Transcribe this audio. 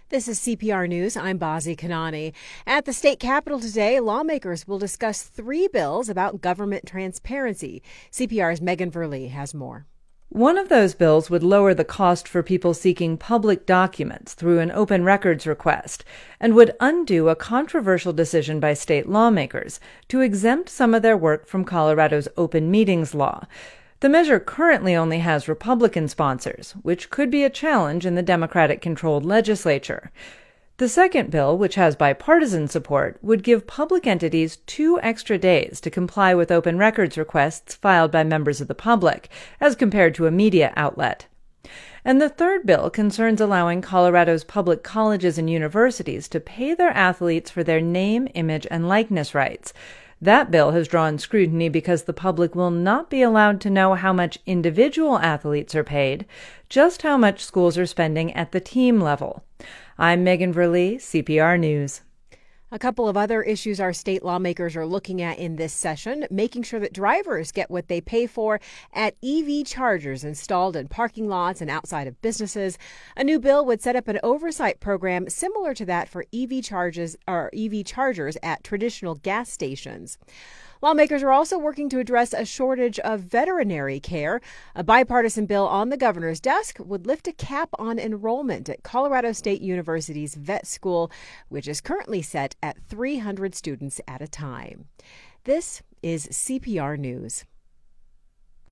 This is CPR News. I'm Bazi Kanani. At the state capitol today, lawmakers will discuss 3 bills about government transparency. CPR's Megan Verlee has more. One of those bills would lower the cost for people seeking public documents through an open records request and would undo a controversial decision by state lawmakers to exempt some of their work from Colorado's open meetings law. The measure currently only has Republican sponsors, which could be a challenge in the Democratic-controlled legislature. The second bill, which has bipartisan support, would give public entities 2 extra days to comply with open records requests filed by members of the public, as compared to a media outlet. And the third bill concerns allowing Colorado's public colleges and universities to pay their athletes for their name, image, and likeness rights. That bill has drawn scrutiny because the public will not be allowed to know how much individual athletes are paid, just how much schools are spending at the team level. I'm Megan Verlee, CPR News. A couple of other issues our state lawmakers are looking at in this session: making sure that drivers get what they pay for at EV chargers installed in parking lots and outside of businesses. A new bill would set up an oversight program similar to that for EV chargers at traditional gas stations. Lawmakers are also working to address a shortage of veterinary care. A bipartisan bill on the governor's desk would lift a cap on enrollment at Colorado State University's vet school, which is currently set at 300 students at a time. This is CPR News.